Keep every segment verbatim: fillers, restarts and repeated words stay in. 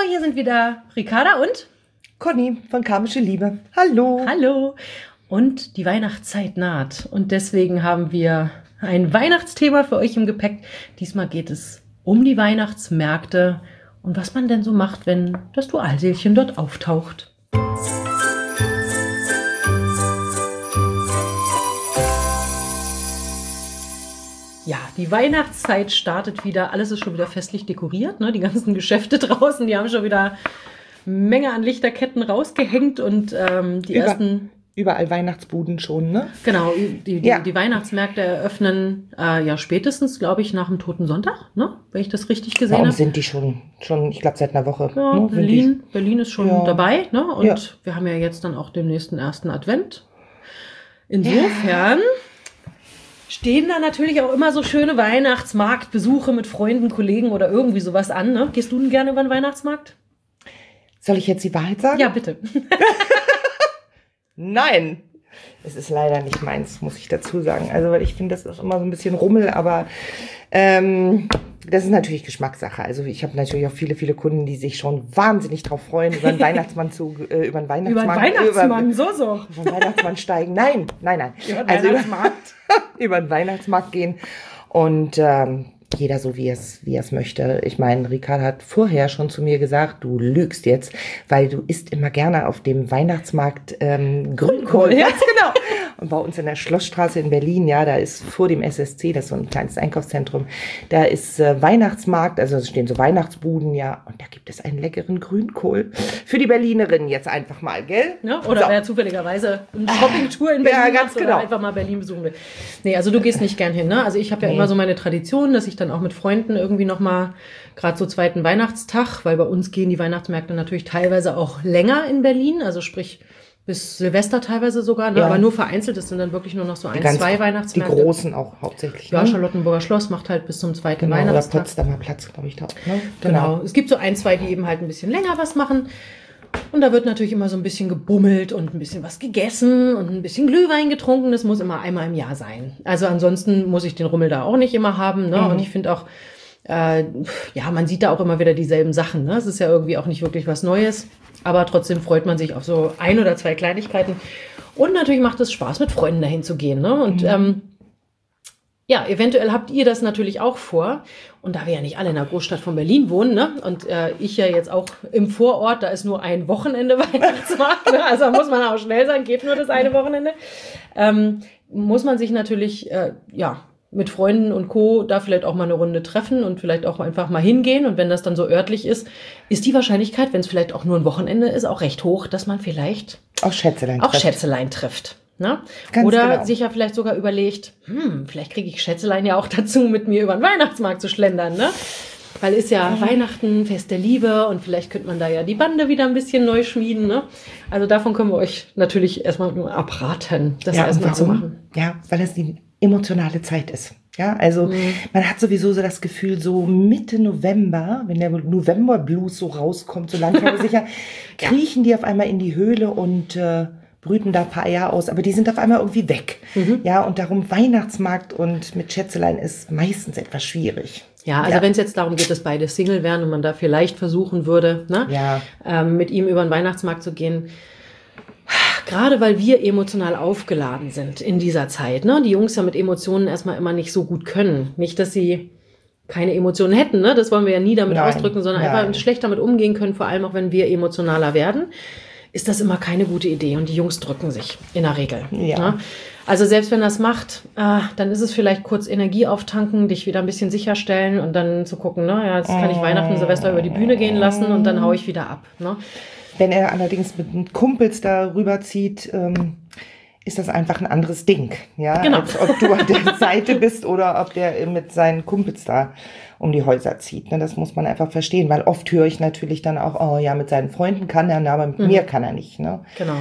hier sind wieder Ricarda und Conny von Karmische Liebe. Hallo. Hallo. Und die Weihnachtszeit naht. Und deswegen haben wir ein Weihnachtsthema für euch im Gepäck. Diesmal geht es um die Weihnachtsmärkte und was man denn so macht, wenn das Dualseelchen dort auftaucht. Ja, die Weihnachtszeit startet wieder. Alles ist schon wieder festlich dekoriert. Ne? Die ganzen Geschäfte draußen, die haben schon wieder Menge an Lichterketten rausgehängt und ähm, die Über, ersten... Überall Weihnachtsbuden schon, ne? Genau, die, die, Ja. die Weihnachtsmärkte eröffnen äh, ja spätestens, glaube ich, nach dem Toten Sonntag, ne? Wenn ich das richtig gesehen Warum habe. sind die schon, schon ich glaube, seit einer Woche? Ja, ne? Sind Berlin, Berlin ist schon Ja. dabei, ne? Und Ja. wir haben ja jetzt dann auch den nächsten ersten Advent. Insofern stehen da natürlich auch immer so schöne Weihnachtsmarktbesuche mit Freunden, Kollegen oder irgendwie sowas an, ne? Gehst du denn gerne über den Weihnachtsmarkt? Die, soll ich jetzt die Wahrheit sagen? Ja, bitte. Nein. Es ist leider nicht meins, muss ich dazu sagen. Also, weil ich finde, das ist immer so ein bisschen Rummel, aber ähm, das ist natürlich Geschmackssache. Also ich habe natürlich auch viele, viele Kunden, die sich schon wahnsinnig drauf freuen, über einen Weihnachtsmann zu, äh, über einen Weihnachtsmann, Über den Weihnachtsmann, über, so, so. über den Weihnachtsmann steigen. Nein, nein, nein. Über den also Weihnachtsmarkt. Über, über den Weihnachtsmarkt gehen und ähm, jeder so, wie er es wie er es möchte. Ich meine, Ricarda hat vorher schon zu mir gesagt, du lügst jetzt, weil du isst immer gerne auf dem Weihnachtsmarkt ähm, Grünkohl. Ja. Ganz genau. Und bei uns in der Schlossstraße in Berlin, ja, da ist vor dem S S C, das ist so ein kleines Einkaufszentrum, da ist äh, Weihnachtsmarkt, also es stehen so Weihnachtsbuden, ja, und da gibt es einen leckeren Grünkohl. Für die Berlinerinnen jetzt einfach mal, gell? Ja, oder So. wer zufälligerweise eine Shoppingtour in Berlin Ja, ganz macht oder genau. einfach mal Berlin besuchen will. Nee, also du gehst nicht gern hin, ne? Also ich habe ja Nee. immer so meine Tradition, dass ich dann auch mit Freunden irgendwie nochmal, gerade so zweiten Weihnachtstag, weil bei uns gehen die Weihnachtsmärkte natürlich teilweise auch länger in Berlin, also sprich bis Silvester teilweise sogar, ne? Ja. Aber nur vereinzelt, es sind dann wirklich nur noch so ein, Ganz- zwei Die Weihnachtsmärkte. großen auch hauptsächlich. Ja, ne? Charlottenburger Schloss macht halt bis zum zweiten Genau, oder Weihnachtstag. Potsdamer Platz, glaube ich, da. Ne? Genau. Es gibt so ein, zwei, die eben halt ein bisschen länger was machen. Und da wird natürlich immer so ein bisschen gebummelt und ein bisschen was gegessen und ein bisschen Glühwein getrunken. Das muss immer einmal im Jahr sein. Also ansonsten muss ich den Rummel da auch nicht immer haben. Ne? Mhm. Und ich finde auch, äh, ja, man sieht da auch immer wieder dieselben Sachen. Ne? Es ist ja irgendwie auch nicht wirklich was Neues. Aber trotzdem freut man sich auf so ein oder zwei Kleinigkeiten. Und natürlich macht es Spaß, mit Freunden dahin zu gehen. Ne? Und Mhm. ähm, ja, eventuell habt ihr das natürlich auch vor. Und da wir ja nicht alle in der Großstadt von Berlin wohnen, ne? Und äh, ich ja jetzt auch im Vorort, da ist nur ein Wochenende Weihnachtsmarkt, ne? Also da muss man auch schnell sein, geht nur das eine Wochenende. Ähm, muss man sich natürlich, äh, ja, mit Freunden und Co. da vielleicht auch mal eine Runde treffen und vielleicht auch einfach mal hingehen. Und wenn das dann so örtlich ist, ist die Wahrscheinlichkeit, wenn es vielleicht auch nur ein Wochenende ist, auch recht hoch, dass man vielleicht Auch Schätzelein auch trifft. Schätzelein trifft. Ne? Ganz Oder genau. sich ja vielleicht sogar überlegt, hm, vielleicht kriege ich Schätzelein ja auch dazu, mit mir über den Weihnachtsmarkt zu schlendern. Ne? Weil ist ja Weihnachten, Fest der Liebe und vielleicht könnte man da ja die Bande wieder ein bisschen neu schmieden. Ne? Also davon können wir euch natürlich erstmal nur abraten, das Ja, und erstmal zu warum? machen. Ja, weil es die emotionale Zeit ist. Ja, also Mhm. man hat sowieso so das Gefühl, so Mitte November, wenn der November-Blues so rauskommt, so langsam aber sicher, kriechen die auf einmal in die Höhle und äh, brüten da ein paar Eier aus, aber die sind auf einmal irgendwie weg. Mhm. Ja, und darum Weihnachtsmarkt und mit Schätzelein ist meistens etwas schwierig. Ja, also Ja. wenn es jetzt darum geht, dass beide Single wären und man da vielleicht versuchen würde, ne, Ja. ähm, mit ihm über den Weihnachtsmarkt zu gehen, gerade weil wir emotional aufgeladen sind in dieser Zeit, ne, die Jungs ja mit Emotionen erstmal immer nicht so gut können. Nicht, dass sie keine Emotionen hätten, ne, das wollen wir ja nie damit Nein, ausdrücken, sondern nein. einfach schlecht damit umgehen können, vor allem auch wenn wir emotionaler werden, ist das immer keine gute Idee und die Jungs drücken sich in der Regel. Ja. Ne? Also selbst wenn das macht, äh, dann ist es vielleicht kurz Energie auftanken, dich wieder ein bisschen sicherstellen und dann zu gucken, ne, ja, jetzt kann ich Weihnachten, Silvester über die Bühne gehen lassen und dann hau ich wieder ab. Ne? Wenn er allerdings mit Kumpels da rüberzieht, ähm, ist das einfach ein anderes Ding. Ja? Genau. Als ob du an der Seite bist oder ob der mit seinen Kumpels da um die Häuser zieht. Ne? Das muss man einfach verstehen, weil oft höre ich natürlich dann auch, oh ja, mit seinen Freunden kann er, aber mit Mhm. mir kann er nicht. Ne? Genau.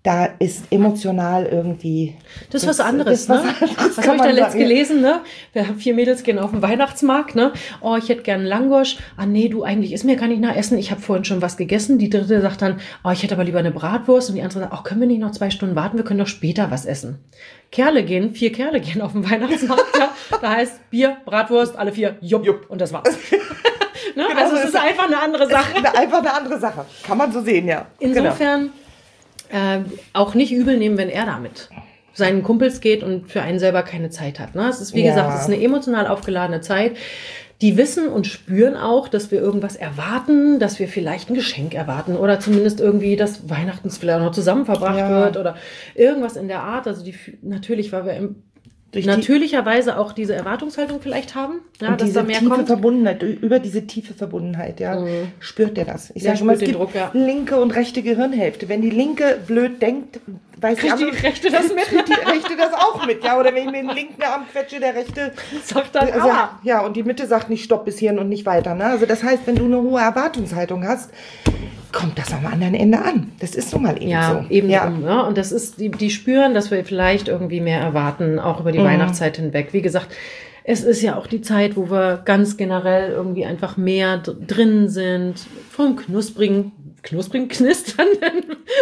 da ist emotional irgendwie... Das ist was anderes, das, ne? das was, was, was habe ich da letztens gelesen, ne? Wir haben vier Mädels gehen auf den Weihnachtsmarkt, ne? Oh, ich hätte gern Langosch. Ah, nee, du, eigentlich ist mir gar nicht nach Essen. Ich habe vorhin schon was gegessen. Die dritte sagt dann, oh, ich hätte aber lieber eine Bratwurst. Und die andere sagt, oh, können wir nicht noch zwei Stunden warten? Wir können doch später was essen. Kerle gehen, vier Kerle gehen auf den Weihnachtsmarkt, ja? Da heißt Bier, Bratwurst, alle vier, jupp, jupp. Und das war's. Ne? Genau, also es ist einfach eine andere Sache. Einfach eine andere Sache. Kann man so sehen, ja. Insofern... Genau. Äh, auch nicht übel nehmen, wenn er damit seinen Kumpels geht und für einen selber keine Zeit hat. Ne? Es ist, wie ja. gesagt, es ist eine emotional aufgeladene Zeit. Die wissen und spüren auch, dass wir irgendwas erwarten, dass wir vielleicht ein Geschenk erwarten oder zumindest irgendwie, dass Weihnachten vielleicht noch zusammen verbracht ja. wird oder irgendwas in der Art. Also die natürlich, weil wir im Durch natürlicherweise die, auch diese Erwartungshaltung vielleicht haben, ja, und dass diese da mehr tiefe kommt. Verbundenheit, über diese tiefe Verbundenheit, ja, mhm. spürt er das. Ich sage schon mal, es gibt Druck, ja. linke und rechte Gehirnhälfte. Wenn die linke blöd denkt, weiß kriegt die, die rechte das mit. Kriegt die rechte das auch mit, ja. Oder wenn ich mir den linken Arm quetsche, der rechte sagt dann, also, ja, und die Mitte sagt nicht Stopp bis hierhin und nicht weiter. Ne? Also das heißt, wenn du eine hohe Erwartungshaltung hast, kommt das am anderen Ende an. Das ist so mal eben ja, so. Eben ja, eben. Ne? Und das ist, die, die spüren, dass wir vielleicht irgendwie mehr erwarten, auch über die mhm. Weihnachtszeit hinweg. Wie gesagt, es ist ja auch die Zeit, wo wir ganz generell irgendwie einfach mehr d- drin sind, vom knusprigen, knusprigen, knisternden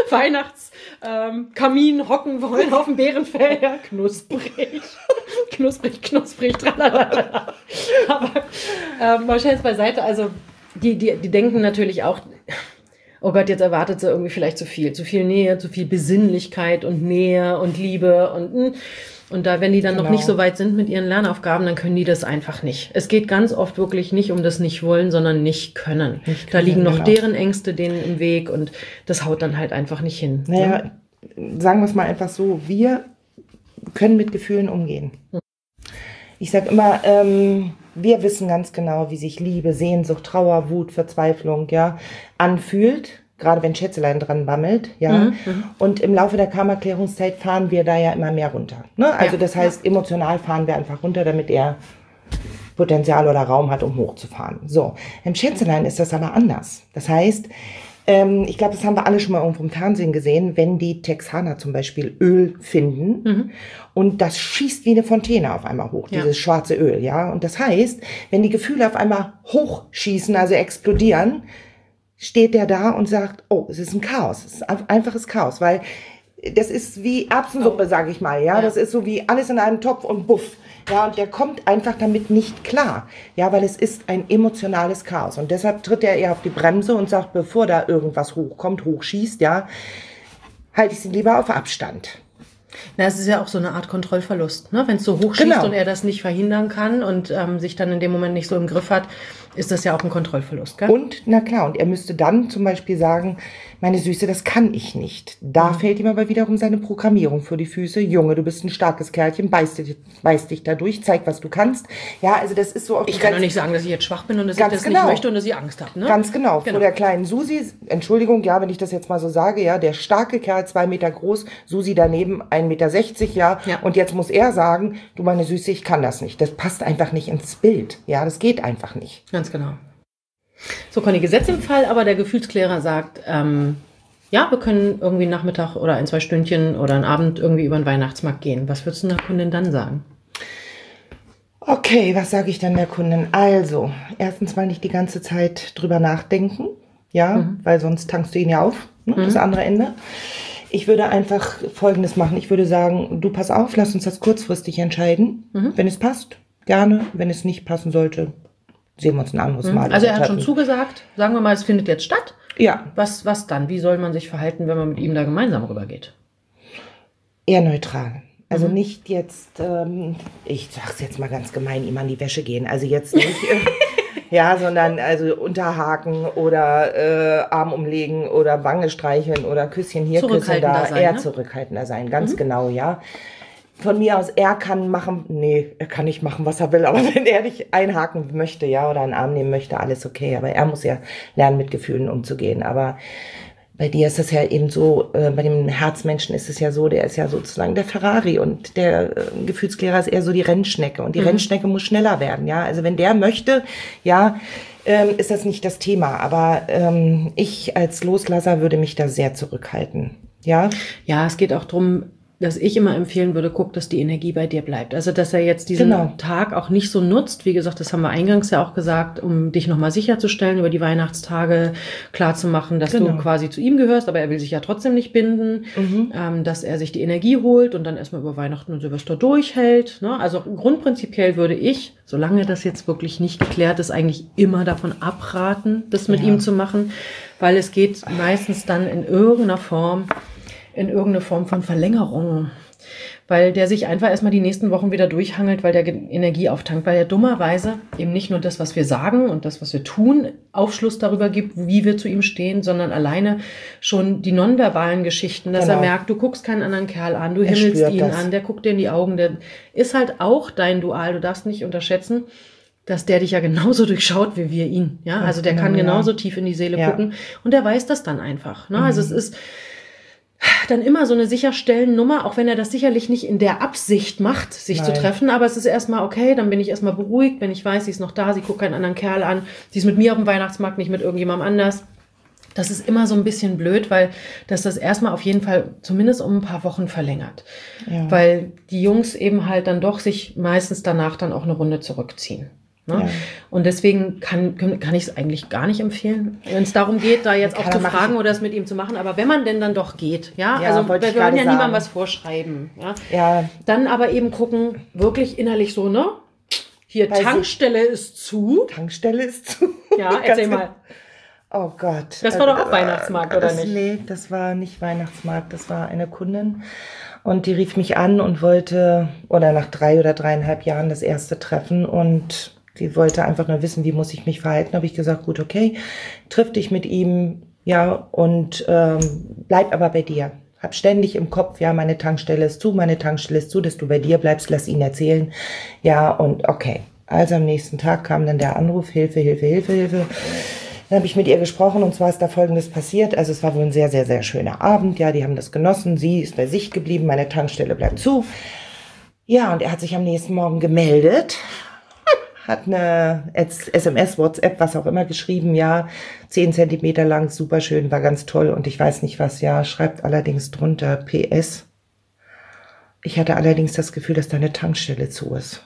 Weihnachtskamin ähm, hocken wollen auf dem Bärenfell. Ja, knusprig, knusprig, knusprig, tralala. Aber ähm, mal schnell beiseite, also die, die, die denken natürlich auch, oh Gott, jetzt erwartet sie irgendwie vielleicht zu viel. Zu viel Nähe, zu viel Besinnlichkeit und Nähe und Liebe. Und, und da, wenn die dann genau. noch nicht so weit sind mit ihren Lernaufgaben, dann können die das einfach nicht. Es geht ganz oft wirklich nicht um das Nicht-Wollen, sondern Nicht-Können. Nicht da liegen noch genau. deren Ängste denen im Weg und das haut dann halt einfach nicht hin. Naja, ne? Sagen wir es mal einfach so, wir können mit Gefühlen umgehen. Hm. Ich sage immer, ähm, wir wissen ganz genau, wie sich Liebe, Sehnsucht, Trauer, Wut, Verzweiflung, ja, anfühlt, gerade wenn Schätzelein dran bammelt, ja. Mhm. Und im Laufe der Karma-Klärungszeit fahren wir da ja immer mehr runter. Ne? Also ja. das heißt, emotional fahren wir einfach runter, damit er Potenzial oder Raum hat, um hochzufahren. So, im Schätzelein ist das aber anders. Das heißt, ähm, ich glaube, das haben wir alle schon mal irgendwo im Fernsehen gesehen, wenn die Texaner zum Beispiel Öl finden mhm. und das schießt wie eine Fontäne auf einmal hoch, ja. dieses schwarze Öl, ja. Und das heißt, wenn die Gefühle auf einmal hochschießen, also explodieren, steht der da und sagt, oh, es ist ein Chaos, es ist ein einfaches Chaos, weil das ist wie Erbsensuppe, oh. sage ich mal, ja? ja. Das ist so wie alles in einem Topf und buff. Ja, und der kommt einfach damit nicht klar. Ja, weil es ist ein emotionales Chaos. Und deshalb tritt er eher auf die Bremse und sagt, bevor da irgendwas hochkommt, hochschießt, ja, halte ich sie lieber auf Abstand. Na, es ist ja auch so eine Art Kontrollverlust, ne? Wenn es so hochschießt genau. und er das nicht verhindern kann und ähm, sich dann in dem Moment nicht so im Griff hat, ist das ja auch ein Kontrollverlust, gell? Und, na klar, und er müsste dann zum Beispiel sagen, meine Süße, das kann ich nicht. Da mhm. fällt ihm aber wiederum seine Programmierung vor die Füße. Junge, du bist ein starkes Kerlchen, beiß dich, beiß dich da durch, zeig, was du kannst. Ja, also das ist so... Auf ich kann doch nicht sagen, dass ich jetzt schwach bin und dass ich das genau. nicht möchte und dass ich Angst habe, ne? Ganz genau. genau. Vor der kleinen Susi, Entschuldigung, ja, wenn ich das jetzt mal so sage, ja, der starke Kerl, zwei Meter groß, Susi daneben, ein Meter sechzig, ja, ja. Und jetzt muss er sagen, du meine Süße, ich kann das nicht. Das passt einfach nicht ins Bild. Ja, das geht einfach nicht. Ganz genau. So, Conny, Gesetz im Fall, aber der Gefühlsklärer sagt, ähm, ja, wir können irgendwie Nachmittag oder ein, zwei Stündchen oder einen Abend irgendwie über den Weihnachtsmarkt gehen. Was würdest du der Kundin dann sagen? Okay, was sage ich dann der Kundin? Also, erstens mal nicht die ganze Zeit drüber nachdenken, ja, mhm. weil sonst tankst du ihn ja auf, ne, mhm. das andere Ende. Ich würde einfach Folgendes machen. Ich würde sagen, du pass auf, lass uns das kurzfristig entscheiden. Mhm. Wenn es passt, gerne. Wenn es nicht passen sollte, sehen wir uns ein anderes Mal. Also er hat schon zugesagt, sagen wir mal, es findet jetzt statt. Ja. Was, was dann? Wie soll man sich verhalten, wenn man mit ihm da gemeinsam rübergeht? Eher neutral. Also mhm. nicht jetzt, ähm, ich sag's jetzt mal ganz gemein, ihm an die Wäsche gehen. Also jetzt nicht, ja, sondern also unterhaken oder äh, Arm umlegen oder Wange streicheln oder Küsschen hier, Küsschen da. Sein, eher ne? zurückhaltender sein, ganz mhm. genau, ja. Von mir aus, er kann machen, nee, er kann nicht machen, was er will, aber wenn er dich einhaken möchte, ja, oder einen Arm nehmen möchte, alles okay, aber er muss ja lernen, mit Gefühlen umzugehen, aber bei dir ist das ja eben so, äh, bei dem Herzmenschen ist es ja so, der ist ja sozusagen der Ferrari und der äh, Gefühlsklärer ist eher so die Rennschnecke und die mhm. Rennschnecke muss schneller werden, ja, also wenn der möchte, ja, ähm, ist das nicht das Thema, aber ähm, ich als Loslasser würde mich da sehr zurückhalten. Ja. Ja, es geht auch darum, dass ich immer empfehlen würde, guck, dass die Energie bei dir bleibt. Also, dass er jetzt diesen Genau. Tag auch nicht so nutzt. Wie gesagt, das haben wir eingangs ja auch gesagt, um dich nochmal sicherzustellen, über die Weihnachtstage klar zu machen, dass Genau. du quasi zu ihm gehörst, aber er will sich ja trotzdem nicht binden, Mhm. ähm, dass er sich die Energie holt und dann erstmal über Weihnachten und Silvester durchhält. Ne? Also grundprinzipiell würde ich, solange das jetzt wirklich nicht geklärt ist, eigentlich immer davon abraten, das mit Ja. ihm zu machen, weil es geht meistens dann in irgendeiner Form in irgendeine Form von Verlängerung, weil der sich einfach erstmal die nächsten Wochen wieder durchhangelt, weil der Energie auftankt, weil er dummerweise eben nicht nur das, was wir sagen und das, was wir tun, Aufschluss darüber gibt, wie wir zu ihm stehen, sondern alleine schon die nonverbalen Geschichten, dass Genau. er merkt, du guckst keinen anderen Kerl an, du Er himmelst spürt ihn das. an, der guckt dir in die Augen, der ist halt auch dein Dual, du darfst nicht unterschätzen, dass der dich ja genauso durchschaut wie wir ihn, ja, also der genau, kann ja. genauso tief in die Seele Ja. gucken und der weiß das dann einfach, ne? Also es ist dann immer so eine Sicherstellennummer, auch wenn er das sicherlich nicht in der Absicht macht, sich Nein. zu treffen, aber es ist erstmal okay, dann bin ich erstmal beruhigt, wenn ich weiß, sie ist noch da, sie guckt keinen anderen Kerl an, sie ist mit mir auf dem Weihnachtsmarkt, nicht mit irgendjemandem anders. Das ist immer so ein bisschen blöd, weil das das erstmal auf jeden Fall zumindest um ein paar Wochen verlängert. Ja. Weil die Jungs eben halt dann doch sich meistens danach dann auch eine Runde zurückziehen. Ne? Ja. Und deswegen kann, kann ich es eigentlich gar nicht empfehlen, wenn es darum geht, da jetzt Ja, auch zu dann mach fragen ich- oder es mit ihm zu machen. Aber wenn man denn dann doch geht, ja, Ja, also wir wollte ich wollen gerade ja niemandem sagen. was vorschreiben. Ja? Ja, Dann aber eben gucken, wirklich innerlich so, ne? Hier, Bei sich- Tankstelle ist zu. Tankstelle ist zu. Ja, Ganz erzähl genau. mal. Oh Gott. Das war doch auch Weihnachtsmarkt, oder das, nicht? Nee, das war nicht Weihnachtsmarkt. Das war eine Kundin. Und die rief mich an und wollte, oder nach drei oder dreieinhalb Jahren das erste Treffen. Und die wollte einfach nur wissen, wie muss ich mich verhalten. Habe ich gesagt, gut, okay, triff dich mit ihm, ja, und ähm, bleib aber bei dir. Hab ständig im Kopf, ja, meine Tankstelle ist zu, meine Tankstelle ist zu, dass du bei dir bleibst, lass ihn erzählen. Ja, und okay. Also am nächsten Tag kam dann der Anruf, Hilfe, Hilfe, Hilfe, Hilfe. Dann habe ich mit ihr gesprochen und zwar ist da Folgendes passiert. Also es war wohl ein sehr, sehr, sehr schöner Abend. Ja, die haben das genossen. Sie ist bei sich geblieben. Meine Tankstelle bleibt zu. Ja, und er hat sich am nächsten Morgen gemeldet. Hat eine S M S, WhatsApp, was auch immer geschrieben. Ja, zehn Zentimeter lang, super schön, war ganz toll. Und ich weiß nicht was. Ja, schreibt allerdings drunter P S. Ich hatte allerdings das Gefühl, dass deine Tankstelle zu ist.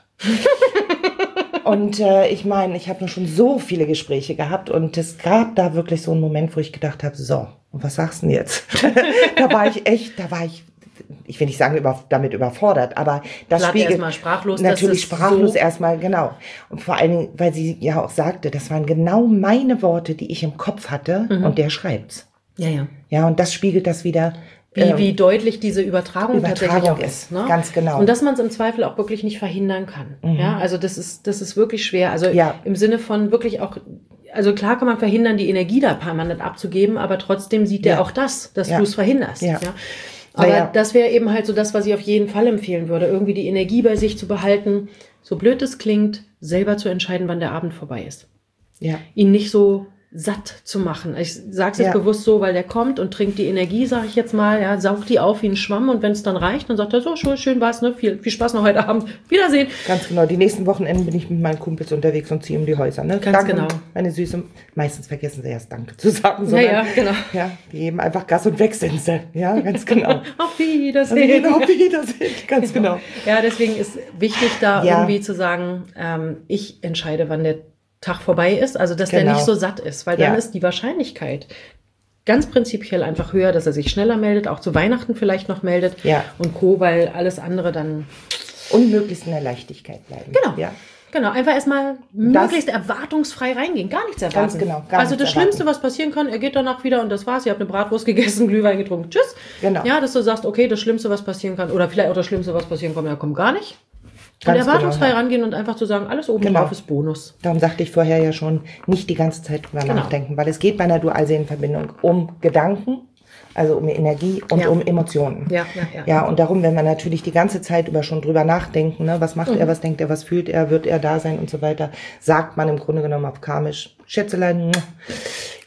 Und äh, ich meine, ich habe nur schon so viele Gespräche gehabt und es gab da wirklich so einen Moment, wo ich gedacht habe, so, und was sagst du denn jetzt? Da war ich echt, da war ich, ich will nicht sagen, über, damit überfordert, aber das Platt spiegelt erstmal sprachlos, natürlich dass es sprachlos so- erstmal, genau. Und vor allen Dingen, weil sie ja auch sagte, das waren genau meine Worte, die ich im Kopf hatte und der schreibt's. Ja, ja. Ja, und das spiegelt das wieder. Wie, ähm, wie deutlich diese Übertragung, Übertragung tatsächlich auch ist, ist. Ne? ganz genau. Und dass man es im Zweifel auch wirklich nicht verhindern kann. Ja, also das ist, das ist wirklich schwer. Also Ja. im Sinne von wirklich auch, also klar kann man verhindern, die Energie da permanent abzugeben, aber trotzdem sieht Ja. der auch das, dass Ja. du es verhinderst. Ja. Ja. Aber Naja. das wäre eben halt so das, was ich auf jeden Fall empfehlen würde, irgendwie die Energie bei sich zu behalten, so blöd es klingt, selber zu entscheiden, wann der Abend vorbei ist. Ja. Ihn nicht so satt zu machen. Ich sage es jetzt Ja. bewusst so, weil der kommt und trinkt die Energie, sage ich jetzt mal, ja, saugt die auf wie ein Schwamm und wenn es dann reicht, dann sagt er so, schön, schön war's, ne? Viel, viel Spaß noch heute Abend. Wiedersehen. Ganz genau. Die nächsten Wochenenden bin ich mit meinen Kumpels unterwegs und ziehe um die Häuser. Ne? Ganz Danke, genau. Meine Süße. Meistens vergessen sie erst Danke zu sagen. Ja, sondern, ja, genau. Ja, die geben einfach Gas und weg sind sie. Ja, ganz genau. Auf Wiedersehen. Genau, Wiedersehen. Ganz genau. Ja, deswegen ist wichtig, da Ja. irgendwie zu sagen, ähm, ich entscheide, wann der Tag vorbei ist, also dass der Genau. nicht so satt ist, weil dann Ja. ist die Wahrscheinlichkeit ganz prinzipiell einfach höher, dass er sich schneller meldet, auch zu Weihnachten vielleicht noch meldet Ja. und Co., weil alles andere dann, Und möglichst in der Leichtigkeit bleiben. genau, Ja. genau, einfach erstmal Das- möglichst erwartungsfrei reingehen, gar nichts erwarten. Ganz genau, gar also nichts das Schlimmste, was passieren kann, er geht danach wieder und das war's, ihr habt eine Bratwurst gegessen, Glühwein getrunken, tschüss. Genau. Ja, dass du sagst, okay, das Schlimmste, was passieren kann, oder vielleicht auch das Schlimmste, was passieren kann, ja, kommt gar nicht. Und Ganz erwartungsfrei genau, ja. rangehen und einfach zu sagen, alles oben Genau. drauf ist Bonus. Darum sagte ich vorher ja schon, nicht die ganze Zeit drüber Genau. nachdenken, weil es geht bei einer Dualseelenverbindung um Gedanken, also um Energie und Ja. um Emotionen. Ja, ja, ja. Ja, und darum, wenn wir natürlich die ganze Zeit über schon drüber nachdenken, ne, was macht Mhm. er, was denkt er, was fühlt er, wird er da sein und so weiter, sagt man im Grunde genommen auf karmisch, Schätzelein,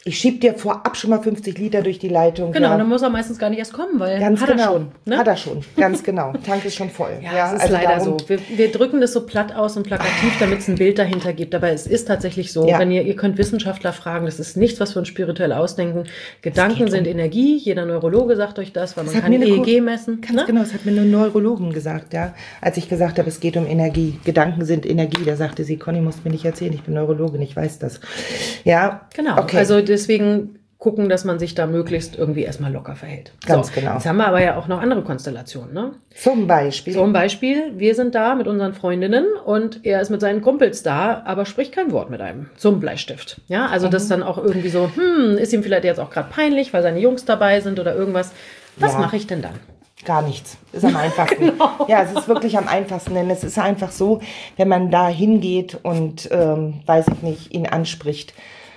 Ich schieb dir vorab schon mal fünfzig Liter durch die Leitung. Genau, ja. dann muss er meistens gar nicht erst kommen, weil Ganz hat genau. er schon. Ne? Hat er schon, ganz genau. Tank ist schon voll. Ja, ja das ist also leider darum, so. Wir, wir drücken das so platt aus und plakativ, damit es ein Bild dahinter gibt. Aber es ist tatsächlich so, Ja. wenn ihr, ihr könnt Wissenschaftler fragen, das ist nichts, was wir uns spirituell ausdenken. Gedanken sind um Energie, jeder Neurologe sagt euch das, weil man hat kann mir eine E E Ko- G messen. Ganz Ne? genau, das hat mir eine Neurologin gesagt, ja. Als ich gesagt habe, es geht um Energie. Gedanken sind Energie. Da sagte sie, Conny, musst mir nicht erzählen, ich bin Neurologin, ich weiß das. Ja, Genau, okay. also deswegen gucken, dass man sich da möglichst irgendwie erstmal locker verhält. Ganz so, genau. Jetzt haben wir aber ja auch noch andere Konstellationen. Ne? Zum Beispiel. Zum Beispiel, wir sind da mit unseren Freundinnen und er ist mit seinen Kumpels da, aber spricht kein Wort mit einem zum Bleistift. Ja, also Mhm. das dann auch irgendwie so, hm, ist ihm vielleicht jetzt auch gerade peinlich, weil seine Jungs dabei sind oder irgendwas. Was Ja. mache ich denn dann? Gar nichts. Ist am einfachsten. Genau. Ja, es ist wirklich am einfachsten, denn es ist einfach so, wenn man da hingeht und, ähm, weiß ich nicht, ihn anspricht,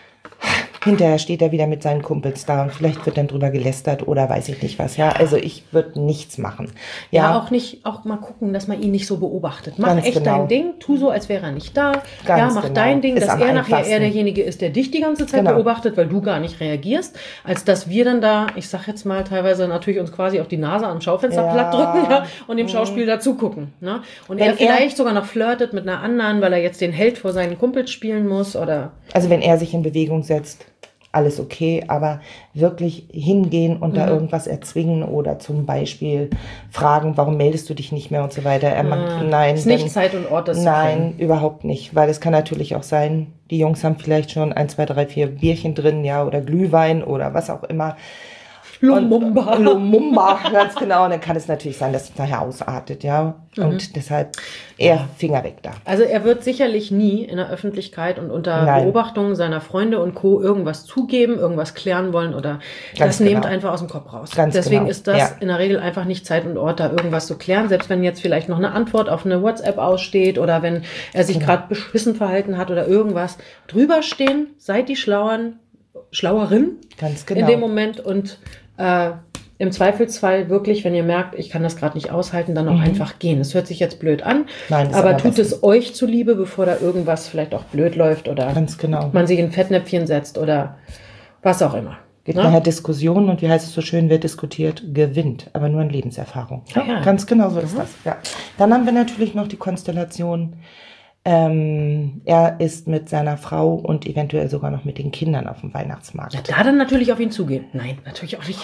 hinterher steht er wieder mit seinen Kumpels da und vielleicht wird dann drüber gelästert oder weiß ich nicht was. Ja, also ich würde nichts machen. Ja, Ja, auch nicht, auch mal gucken, dass man ihn nicht so beobachtet. Mach Ganz echt genau. dein Ding, tu so, als wäre er nicht da. Ganz ja, mach genau. dein Ding, Ist dass am er nachher einfachsten. eher derjenige ist, der dich die ganze Zeit Genau. beobachtet, weil du gar nicht reagierst, als dass wir dann da, ich sag jetzt mal, teilweise natürlich uns quasi auf die Nase am Schaufenster Ja. platt drücken, ja, und dem Schauspiel dazu gucken. Ne? Und Wenn er er- vielleicht sogar noch flirtet mit einer anderen, weil er jetzt den Held vor seinen Kumpels spielen muss oder also wenn er sich in Bewegung setzt, alles okay, aber wirklich hingehen und Mhm. da irgendwas erzwingen oder zum Beispiel fragen, warum meldest du dich nicht mehr und so weiter. Er macht, nein, ist nicht dann- Zeit und Ort, das zu Nein, klären. überhaupt nicht, weil es kann natürlich auch sein, die Jungs haben vielleicht schon ein, zwei, drei, vier Bierchen drin, ja, oder Glühwein oder was auch immer. Lumumba. Und- Lumumba, ganz genau. Und dann kann es natürlich sein, dass es nachher ausartet, ja. Mhm. Und deshalb eher Finger weg da. Also er wird sicherlich nie in der Öffentlichkeit und unter Nein. Beobachtung seiner Freunde und Co. irgendwas zugeben, irgendwas klären wollen oder Ganz das nehmt genau. einfach aus dem Kopf raus. Ganz Deswegen genau. ist das Ja. in der Regel einfach nicht Zeit und Ort, da irgendwas zu klären, selbst wenn jetzt vielleicht noch eine Antwort auf eine WhatsApp aussteht oder wenn er sich Genau. gerade beschissen verhalten hat oder irgendwas. Drüber stehen, seid die Schlauern, Schlauerin Ganz genau. in dem Moment und äh, im Zweifelsfall wirklich, wenn ihr merkt, ich kann das gerade nicht aushalten, dann auch einfach gehen. Es hört sich jetzt blöd an, Mhm. Nein, ist aber aber tut bestens. es euch zuliebe, bevor da irgendwas vielleicht auch blöd läuft oder Ganz genau. man sich in ein Fettnäpfchen setzt oder was auch immer. Geht Ne? nachher Diskussionen und wie heißt es so schön, wer diskutiert, gewinnt, aber nur an Lebenserfahrung. Ja, ja. Ganz genau so ist das. Ja. Dann haben wir natürlich noch die Konstellation, ähm, er ist mit seiner Frau und eventuell sogar noch mit den Kindern auf dem Weihnachtsmarkt. Ja, da dann natürlich auf ihn zugehen. Nein, natürlich auch nicht.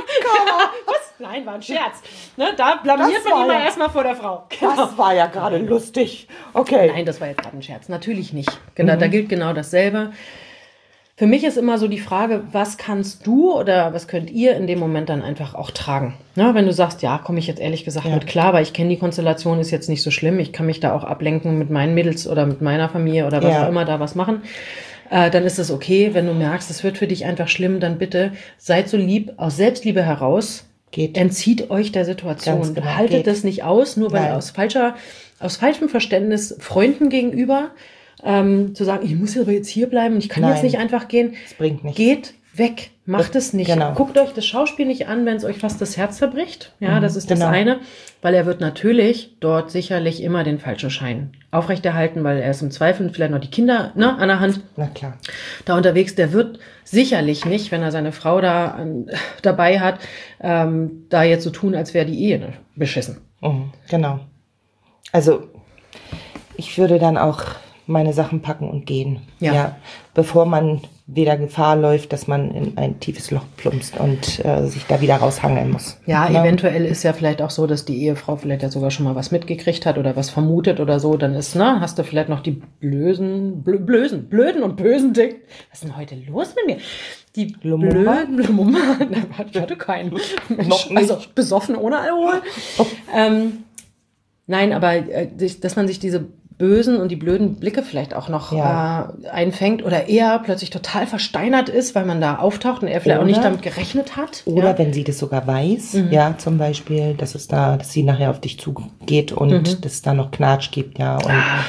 Was? Nein, war ein Scherz. Ne, da blamiert Das man war ihn mal ja- erstmal vor der Frau. Das war ja gerade lustig. Okay. Nein, das war jetzt gerade ein Scherz. Natürlich nicht. Genau, da gilt genau dasselbe. Für mich ist immer so die Frage, was kannst du oder was könnt ihr in dem Moment dann einfach auch tragen? Na, wenn du sagst, ja, komme ich jetzt ehrlich gesagt Ja. mit klar, weil ich kenne die Konstellation, ist jetzt nicht so schlimm. Ich kann mich da auch ablenken mit meinen Mädels oder mit meiner Familie oder was Ja. auch immer da was machen. Äh, dann ist es okay. Wenn du merkst, es wird für dich einfach schlimm, dann bitte seid so lieb, aus Selbstliebe heraus. Geht. Entzieht euch der Situation. Ganz genau, Haltet geht. das nicht aus, nur weil Nein. aus falscher, aus falschem Verständnis Freunden gegenüber ähm, zu sagen, ich muss aber jetzt hier bleiben, ich kann Nein. jetzt nicht einfach gehen. Das bringt nichts. Geht weg, macht es nicht. Genau. Guckt euch das Schauspiel nicht an, wenn es euch fast das Herz zerbricht. Ja, Mhm, das ist genau. das eine, weil er wird natürlich dort sicherlich immer den falschen Schein aufrechterhalten, weil er ist im Zweifel vielleicht noch die Kinder ne, an der Hand Na klar. da unterwegs, der wird sicherlich nicht, wenn er seine Frau da ähm, dabei hat, ähm, da jetzt so tun, als wäre die Ehe ne, beschissen. Mhm, genau. Also, ich würde dann auch meine Sachen packen und gehen. Ja. Bevor man wieder Gefahr läuft, dass man in ein tiefes Loch plumpst und äh, sich da wieder raushangeln muss. Ja, Ne? eventuell ist ja vielleicht auch so, dass die Ehefrau vielleicht ja sogar schon mal was mitgekriegt hat oder was vermutet oder so. Dann ist, ne, hast du vielleicht noch die blösen, blö, blösen, blöden und bösen Dinge. Was ist denn heute los mit mir? Die Lumumba? blöden Lumumba. Nein, ich hatte keinen. Mensch, Noch nicht. Also besoffen ohne Alkohol. ähm, nein, aber äh, sich- dass man sich diese bösen und die blöden Blicke vielleicht auch noch Ja. äh, einfängt oder eher plötzlich total versteinert ist, weil man da auftaucht und er vielleicht auch nicht Oder- damit gerechnet hat. Oder ja. wenn sie das sogar weiß, Mhm. ja, zum Beispiel, dass es da, dass sie nachher auf dich zugeht und Mhm. dass es da noch Knatsch gibt, ja. Und Ah.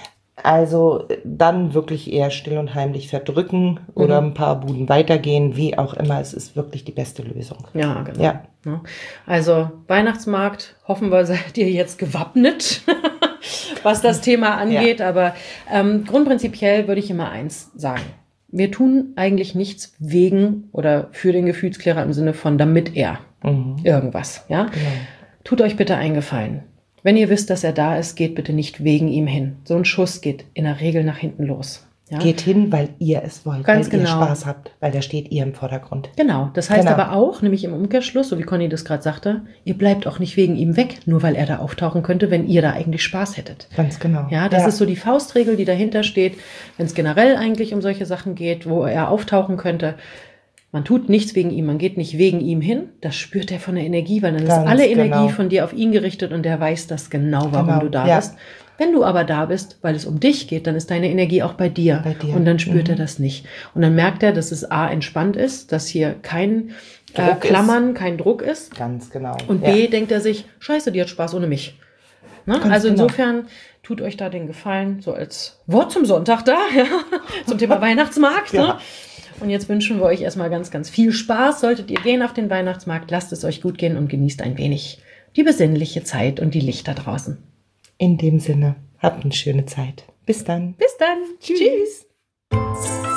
also äh, dann wirklich eher still und heimlich verdrücken oder Mhm. ein paar Buden weitergehen, wie auch immer. Es ist wirklich die beste Lösung. Ja, genau. Ja. Ja. Also Weihnachtsmarkt, hoffen wir, seid ihr jetzt gewappnet, was das Thema angeht. Aber ähm, grundprinzipiell würde ich immer eins sagen. wir tun eigentlich nichts wegen oder für den Gefühlsklärer im Sinne von damit er mhm. irgendwas. Ja? Genau. Tut euch bitte einen Gefallen. Wenn ihr wisst, dass er da ist, geht bitte nicht wegen ihm hin. So ein Schuss geht in der Regel nach hinten los. Ja? Geht hin, weil ihr es wollt, Ganz weil genau. ihr Spaß habt, weil da steht ihr im Vordergrund. Genau, das heißt Genau. aber auch, nämlich im Umkehrschluss, so wie Conny das gerade sagte, ihr bleibt auch nicht wegen ihm weg, nur weil er da auftauchen könnte, wenn ihr da eigentlich Spaß hättet. Ganz genau. Ja, das ja. ist so die Faustregel, die dahinter steht, wenn es generell eigentlich um solche Sachen geht, wo er auftauchen könnte. Man tut nichts wegen ihm, man geht nicht wegen ihm hin, das spürt er von der Energie, weil dann Ganz ist alle Energie genau. von dir auf ihn gerichtet und der weiß das genau, warum Genau, du da ja. bist. Wenn du aber da bist, weil es um dich geht, dann ist deine Energie auch bei dir. Bei dir. Und dann spürt Mhm. er das nicht. Und dann merkt er, dass es A, entspannt ist, dass hier kein äh, Druck Klammern, ist. kein Druck ist. Ganz genau. Und ja. B, denkt er sich, scheiße, die hat Spaß ohne mich. Ne? Also genau. insofern, tut euch da den Gefallen, so als Wort zum Sonntag da, ja, zum Thema Weihnachtsmarkt. Ja. Ne? Und jetzt wünschen wir euch erstmal ganz, ganz viel Spaß. Solltet ihr gehen auf den Weihnachtsmarkt, lasst es euch gut gehen und genießt ein wenig die besinnliche Zeit und die Lichter draußen. In dem Sinne, habt eine schöne Zeit. Bis dann. Bis dann. Tschüss. Tschüss.